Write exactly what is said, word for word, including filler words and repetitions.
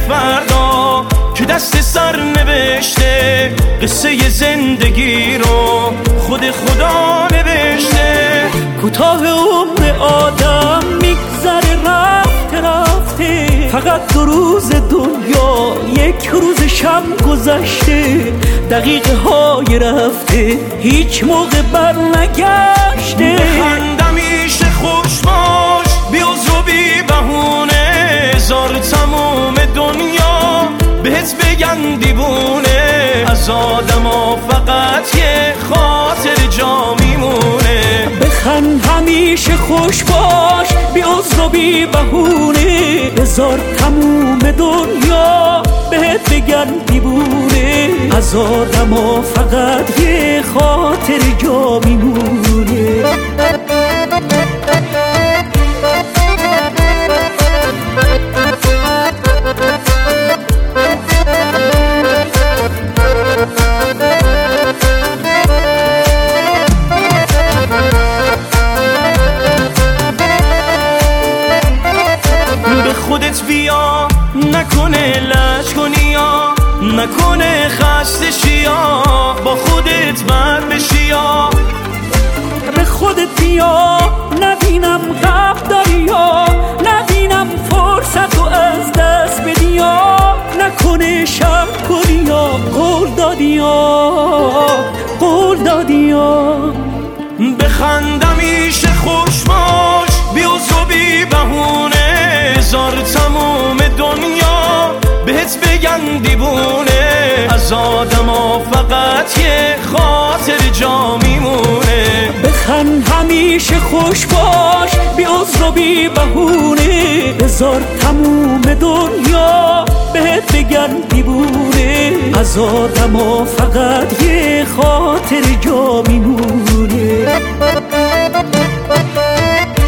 فردا که دست سر نوشته، قصه زندگی رو خود خدا نوشته. کوتاه عمر آدم میگذره رفته رفته، فقط دو روز دنیا یک روز شب گذشته، دقیقه های رفته هیچ موقع بر نگشته. بخندم میشه خوش باش بی عذر و بی بهونه، هزار تموم دنیا بهت بگن دیوونه، از آدم ها فقط یه خاطر جا میمونه. بخند همیشه خوش باش بی عذر و بی بهونه، هزار تموم دنیا بهت بگن دیوونه، از آدم ها فقط یه خاطر جا میمونه. خودت بیا نکنه لج کنی یا نکنه خسته شی یا با خودت بد بشی یا به خودت بیا نبینم غم داری یا نبینم فرصت رو از دست بدی یا نکنه شب کنی یا قول دادی یا قول دادی یا. بخندم میشه خوش باش بی عذر و بی بهونه، هزار تموم دنیا بهت بگن دیوونه، از آدم ها فقط یه خاطر جا میمونه. بخند همیشه خوش باش بی عذر و بی بهونه، هزار تموم دنیا بهت بگن دیوونه، از آدم ها فقط یه خاطر جا میمونه.